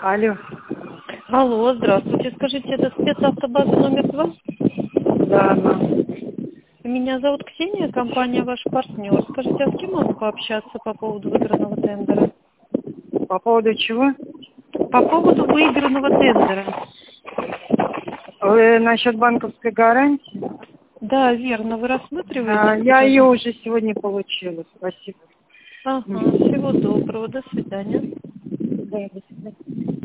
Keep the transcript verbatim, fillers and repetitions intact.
Алло. Алло, здравствуйте. Скажите, это спецавтобаза номер два? Да, да. Меня зовут Ксения, компания «Ваш партнер». Скажите, а с кем могу пообщаться по поводу выигранного тендера? По поводу чего? По поводу выигранного тендера. Вы насчет банковской гарантии? Да, верно. Вы рассматриваете? А, я ее уже сегодня получила. Спасибо. Ага, всего доброго. До свидания. Да, до свидания.